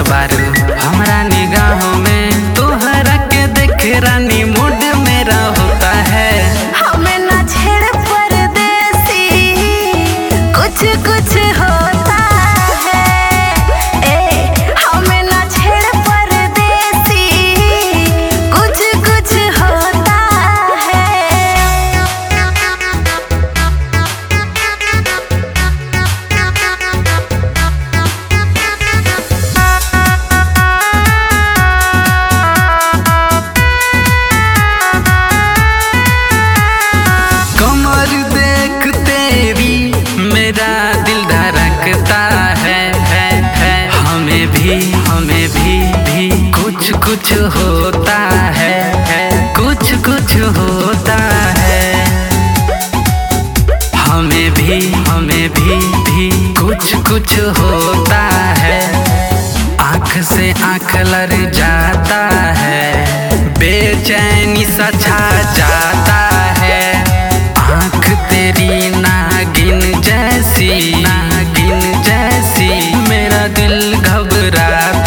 बारू हमरा निगाहों में, तोहरा के देख रानी मूड मेरा होता है। हमें ना छेड़ परदेसी, कुछ कुछ होता है। हमें ना छेड़ परदेसी, कुछ कुछ होता है। कमर देख तेरी मेरा दिल धड़कता है। हमें भी कुछ कुछ होता है, कुछ कुछ होता है। हमें भी कुछ कुछ होता है। आँख से आँख लड़ जाता है, बेचैनी सा छा जाता है। आँख तेरी नागिन जैसी, मेरा दिल घबराता